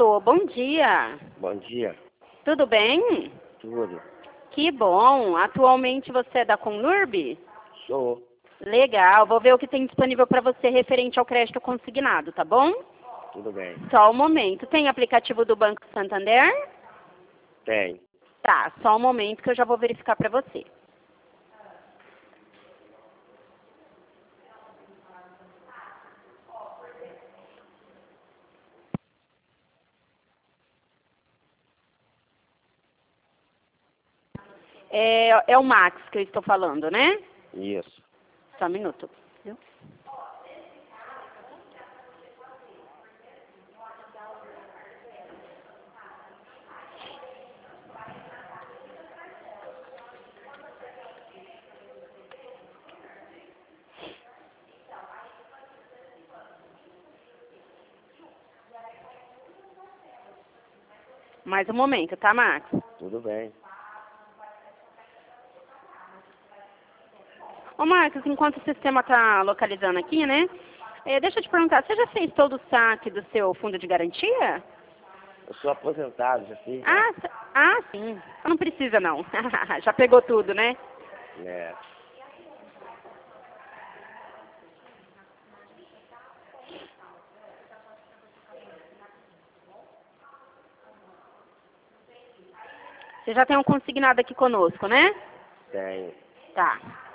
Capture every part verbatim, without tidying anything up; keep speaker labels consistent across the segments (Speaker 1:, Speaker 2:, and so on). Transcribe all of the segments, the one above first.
Speaker 1: Alô, bom dia.
Speaker 2: Bom dia.
Speaker 1: Tudo bem?
Speaker 2: Tudo.
Speaker 1: Que bom. Atualmente você é da Conlurb?
Speaker 2: Sou.
Speaker 1: Legal. Vou ver o que tem disponível para você referente ao crédito consignado, tá bom?
Speaker 2: Tudo bem.
Speaker 1: Só um momento. Tem aplicativo do Banco Santander?
Speaker 2: Tem.
Speaker 1: Tá, só um momento que eu já vou verificar para você. É, é o Max que eu estou falando, né?
Speaker 2: Isso.
Speaker 1: Só um minuto. Viu? Mais um momento, tá, Max?
Speaker 2: Tudo bem.
Speaker 1: Ô, Marcos, enquanto o sistema está localizando aqui, né? É, deixa eu te perguntar, você já fez todo o saque do seu fundo de garantia?
Speaker 2: Eu sou aposentado, já fiz.
Speaker 1: Ah,
Speaker 2: né?
Speaker 1: s- ah sim. Não precisa, não. Já pegou tudo, né?
Speaker 2: É.
Speaker 1: Você já tem um consignado aqui conosco, né?
Speaker 2: Tenho.
Speaker 1: Tá.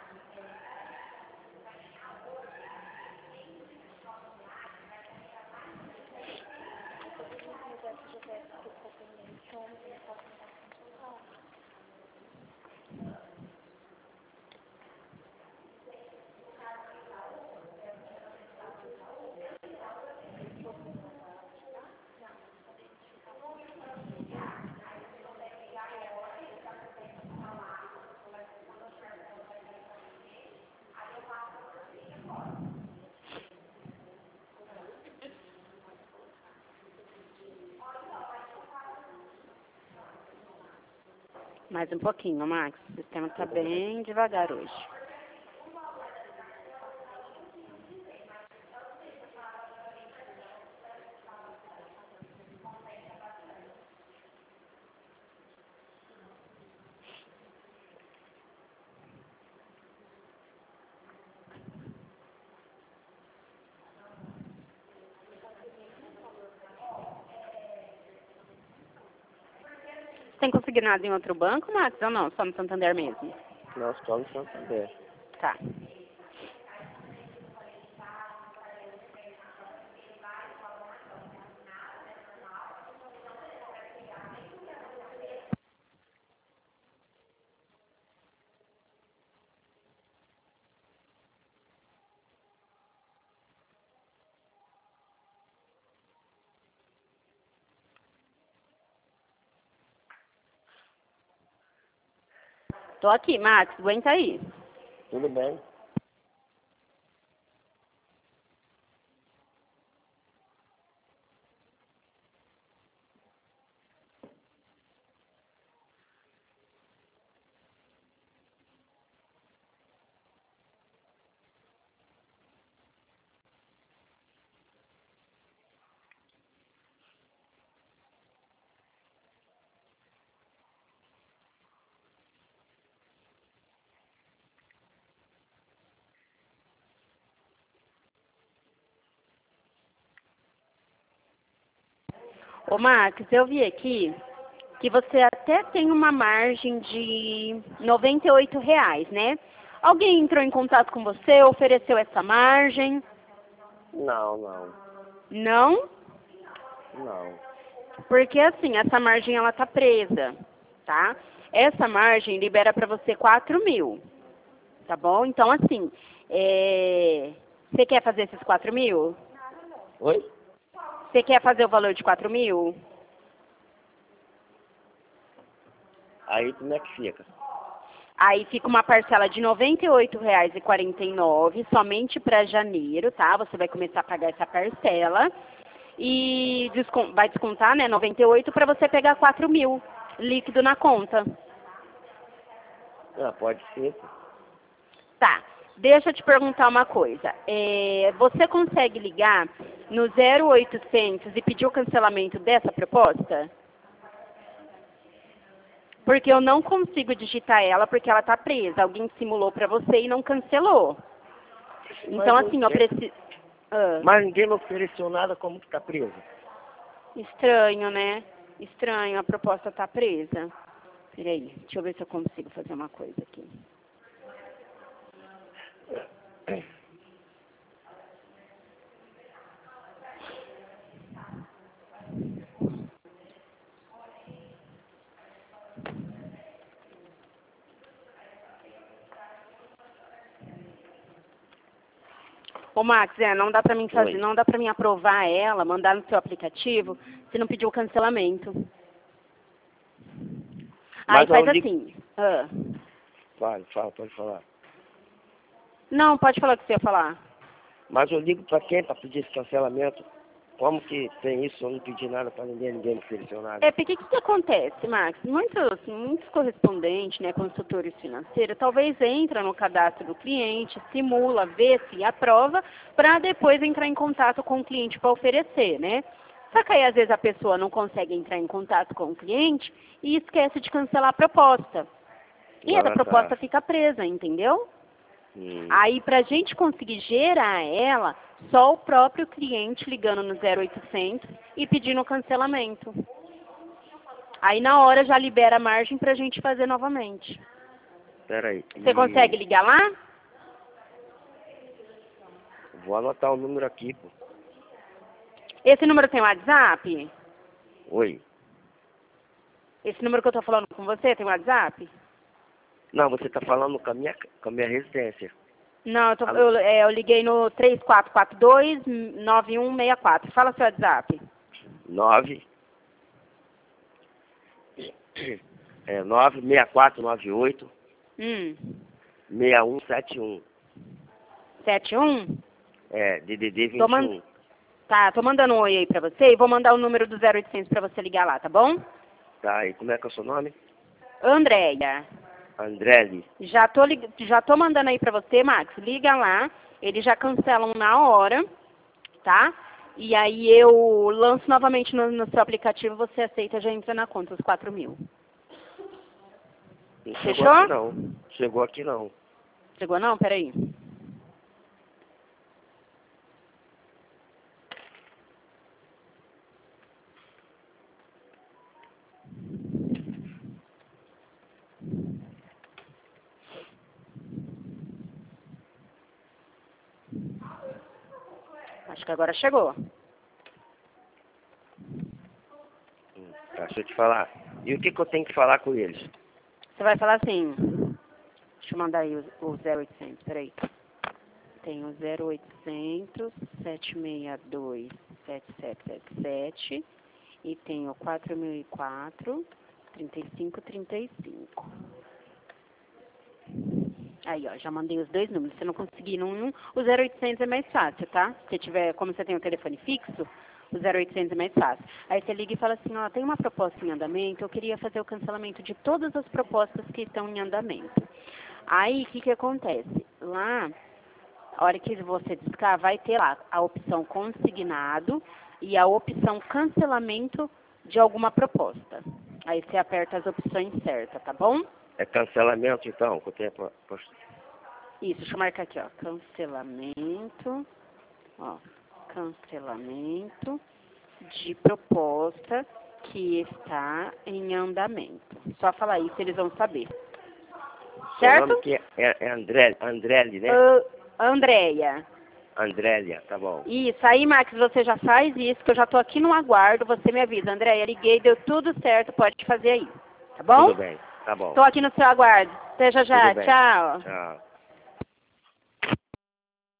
Speaker 1: Mais um pouquinho, Max. O sistema está bem devagar hoje. Você tem consignado em outro banco, Max, ou não? Só no Santander mesmo?
Speaker 2: Nós estamos em Santander.
Speaker 1: Tá. Tô aqui, Max. Aguenta aí.
Speaker 2: Tudo bem.
Speaker 1: Ô, Max, eu vi aqui que você até tem uma margem de noventa e oito reais, né? Alguém entrou em contato com você, ofereceu essa margem?
Speaker 2: Não, não.
Speaker 1: Não?
Speaker 2: Não.
Speaker 1: Porque assim, essa margem ela tá presa, tá? Essa margem libera para você quatro mil, tá bom? Então assim, é... você quer fazer esses quatro mil?
Speaker 2: Oi?
Speaker 1: Você quer fazer o valor de quatro mil?
Speaker 2: Aí como é que fica?
Speaker 1: Aí fica uma parcela de noventa e oito reais e quarenta e nove centavos somente para janeiro, tá? Você vai começar a pagar essa parcela e descon- vai descontar, né, noventa e oito para você pegar quatro mil líquido na conta.
Speaker 2: Ah, pode ser.
Speaker 1: Tá. Deixa eu te perguntar uma coisa. É, você consegue ligar no zero oitocentos e pedir o cancelamento dessa proposta? Porque eu não consigo digitar ela porque ela está presa. Alguém simulou para você e não cancelou. Então,
Speaker 2: Mas
Speaker 1: assim, eu
Speaker 2: ninguém-
Speaker 1: preciso... Ah,
Speaker 2: Mas ninguém me ofereceu nada, como que tá presa?
Speaker 1: estranho, né? Estranho, a proposta está presa. Peraí, deixa eu ver se eu consigo fazer uma coisa aqui. Ô, Max, é, não dá pra mim fazer,
Speaker 2: Oi.
Speaker 1: não dá pra mim aprovar ela, mandar no seu aplicativo, se não pedir o cancelamento. Aí
Speaker 2: Mas
Speaker 1: faz
Speaker 2: eu ligo-
Speaker 1: assim. Ah.
Speaker 2: Fala, fala, pode falar.
Speaker 1: Não, pode falar o que você ia falar.
Speaker 2: Mas eu ligo pra quem pra pedir esse cancelamento? Como que tem isso? Eu não pedi nada pra ninguém, ninguém me ofereceu nada.
Speaker 1: É, porque o que, que acontece, Max? Muitos, muitos correspondentes, né, consultores financeiros, talvez entra no cadastro do cliente, simula, vê se aprova, para depois entrar em contato com o cliente para oferecer, né? Só que aí, às vezes, a pessoa não consegue entrar em contato com o cliente e esquece de cancelar a proposta. E
Speaker 2: Ah,
Speaker 1: essa
Speaker 2: tá.
Speaker 1: proposta fica presa, entendeu?
Speaker 2: Hum.
Speaker 1: Aí, para a gente conseguir gerar ela, só o próprio cliente ligando no zero oitocentos e pedindo o cancelamento. Aí, na hora, já libera a margem para a gente fazer novamente.
Speaker 2: Peraí.
Speaker 1: Você
Speaker 2: E-
Speaker 1: consegue ligar lá?
Speaker 2: Vou anotar o número aqui, pô.
Speaker 1: Esse número tem WhatsApp?
Speaker 2: Oi.
Speaker 1: Esse número que eu estou falando com você tem WhatsApp?
Speaker 2: Não, você tá falando com a minha, com a minha residência.
Speaker 1: Não, eu, tô-
Speaker 2: Alô?
Speaker 1: eu- é, eu liguei no três quatro quatro dois, nove um seis quatro. Fala seu WhatsApp.
Speaker 2: Nove. É, nove seis quatro nove oito
Speaker 1: Hum.
Speaker 2: seis um sete um.
Speaker 1: sete um?
Speaker 2: É, D D D vinte
Speaker 1: Tô
Speaker 2: e
Speaker 1: man-
Speaker 2: um.
Speaker 1: Tá, tô mandando um oi aí pra você e vou mandar o número do zero oitocentos pra você ligar lá, tá bom?
Speaker 2: Tá, e como é que é o seu nome?
Speaker 1: Andréia,
Speaker 2: Andrelli.
Speaker 1: já tô, lig- já tô mandando aí pra você, Max. Liga lá, eles já cancelam na hora, tá? E aí eu lanço novamente no, no seu aplicativo, você aceita, já entra na conta os quatro mil.
Speaker 2: Não chegou
Speaker 1: Fechou?
Speaker 2: aqui não. Chegou aqui não.
Speaker 1: Chegou não? Peraí. Acho que agora chegou.
Speaker 2: Hum, tá, deixa eu te falar. E o que que eu tenho que falar com eles?
Speaker 1: Você vai falar assim, deixa eu mandar aí o, o zero oitocentos, peraí. Tem o zero oitocentos, sete seis dois, sete sete sete sete e tem o quatro mil e quatro, trinta e cinco trinta e cinco. Aí, ó, já mandei os dois números. Se não conseguir num, o zero oitocentos é mais fácil, tá? Se tiver, como você tem o telefone fixo, o zero oitocentos é mais fácil. Aí você liga e fala assim, ó, tem uma proposta em andamento, eu queria fazer o cancelamento de todas as propostas que estão em andamento. Aí, o que que acontece? Lá, a hora que você discar, vai ter lá a opção consignado e a opção cancelamento de alguma proposta. Aí você aperta as opções certas, tá bom?
Speaker 2: É cancelamento então? Que eu tenho pra- pra-
Speaker 1: Isso, deixa eu marcar aqui, ó. Cancelamento. Ó, cancelamento de proposta que está em andamento. Só falar isso, eles vão saber.
Speaker 2: Seu
Speaker 1: Certo?
Speaker 2: nome que é, é, é André, Andrelli, né?
Speaker 1: Ah, Andréia.
Speaker 2: Andrélia, tá bom.
Speaker 1: Isso, aí, Max, você já faz isso, que eu já tô aqui no aguardo, você me avisa. Andréia, liguei, deu tudo certo, pode fazer aí. Tá bom?
Speaker 2: Tudo bem, tá bom.
Speaker 1: Tô aqui no seu aguardo. Até já já.
Speaker 2: Tudo bem.
Speaker 1: Tchau.
Speaker 2: Tchau.